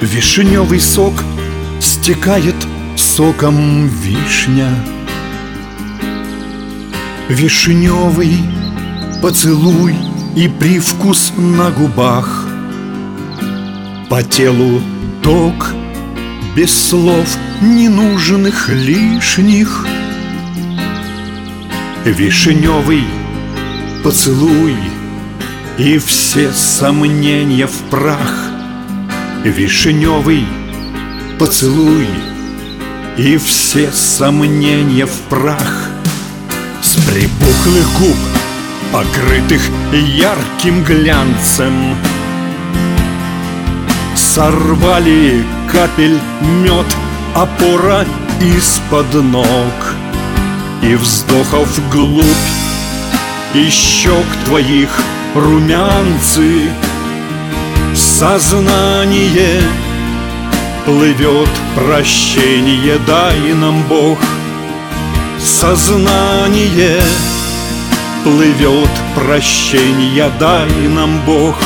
Вишневый сок стекает соком вишня. Вишневый поцелуй и привкус на губах. По телу ток, без слов ненужных лишних. Вишневый поцелуй и все сомнения в прах. Вишневый поцелуй и все сомнения в прах. С припухлых губ, покрытых ярким глянцем, сорвали капель мед, опора из-под ног. И вздохов вглубь, и щек твоих румянцы. Сознание плывет, прощение дай нам, Бог. Сознание плывет, прощение дай нам, Бог.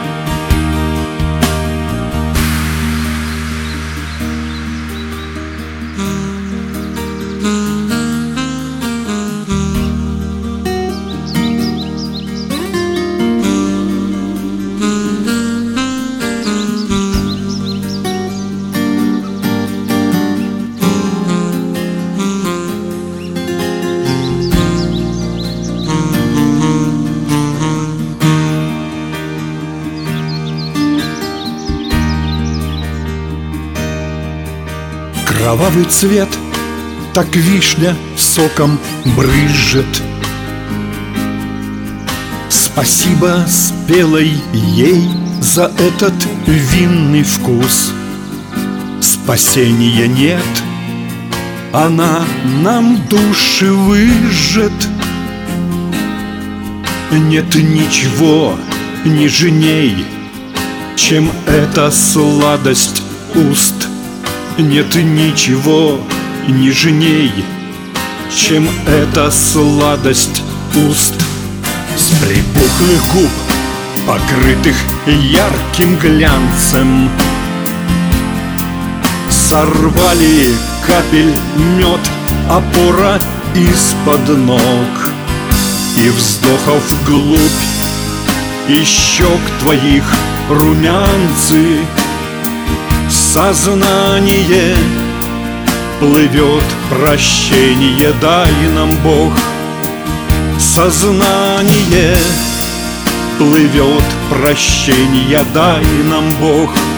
Кровавый цвет, так вишня соком брызжет. Спасибо спелой ей за этот винный вкус. Спасения нет, она нам души выжжет. Нет ничего нежней, чем эта сладость уст. Нет ничего нежней, чем эта сладость уст. С припухлых губ, покрытых ярким глянцем, сорвали капель мед, опора из-под ног. И вздохов вглубь, и щек твоих румянцы. Сознание плывет, прощение дай нам, Бог. Сознание плывет, прощение дай нам, Бог.